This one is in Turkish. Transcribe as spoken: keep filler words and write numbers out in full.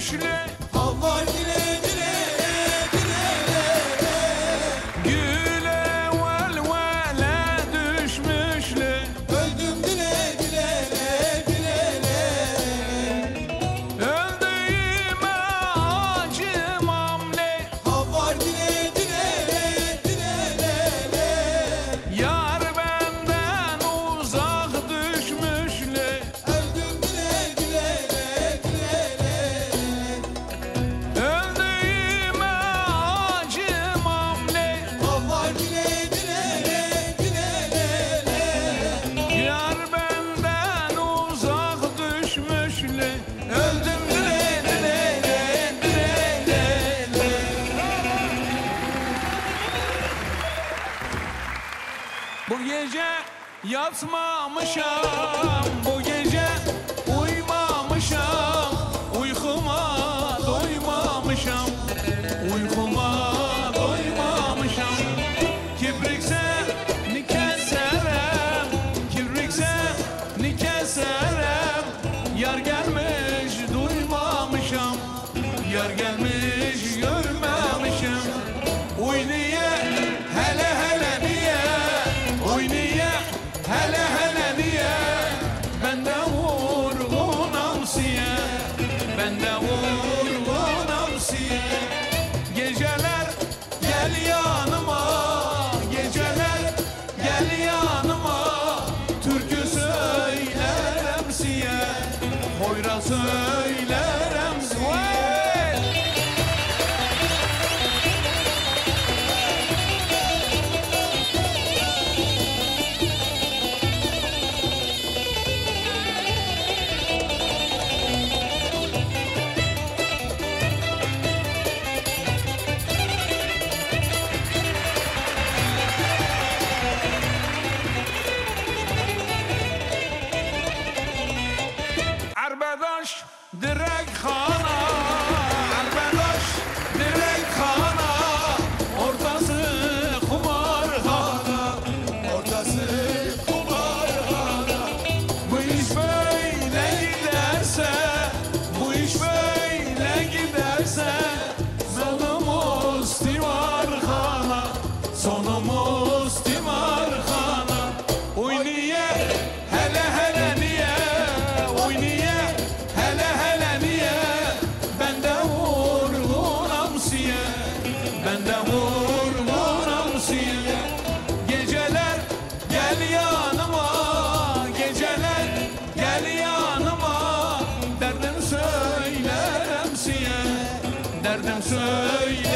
düşmüşlü. Allah dile dile dile dile. Güle velvele düşmüşlü. Öldüm dile dile dile dile. Öldüğüme acımam ne. Allah dile dile dile dile. Yar benden uzak düşmüşlü. Öldüm dile dile dile dile. Öldüğüme acımam ne. Allah dile dile dile dile. Yar benden uzak düşmüşlü. Öldüm dile dile dile dile. Bu gece yatmamışam, bu gece uyumamışam, uykuma doymamışam, uykuma doymamışam. Kibrikse ni keserem, kibrikse ni keserem. Yar gelmiş duymamışam, yar gelmiş görmemişim. Uy niye, hele hele niye, uy niye, hele hele niye. Ben de vurgunam siye, ben de vurgunam siye. Geceler gel yanıma, geceler gel yanıma. Türkü söylerim siye, hoyra söylerim siye. Arbedaş direk khana, arbedaş direk khana. Ortası kumarhana, Ortası kumarhana. bu iş böyle giderse, bu iş böyle giderse. Sonumuz timarhana, sonumuz timarhana. Uy niye, hele hele niye, uy niye, hele hele niye. Ben de vurgunam siye, ben de vurgunam siye. Geceler gel yanıma, geceler gel yanıma. Derdim söylerim siye, derdim söylerim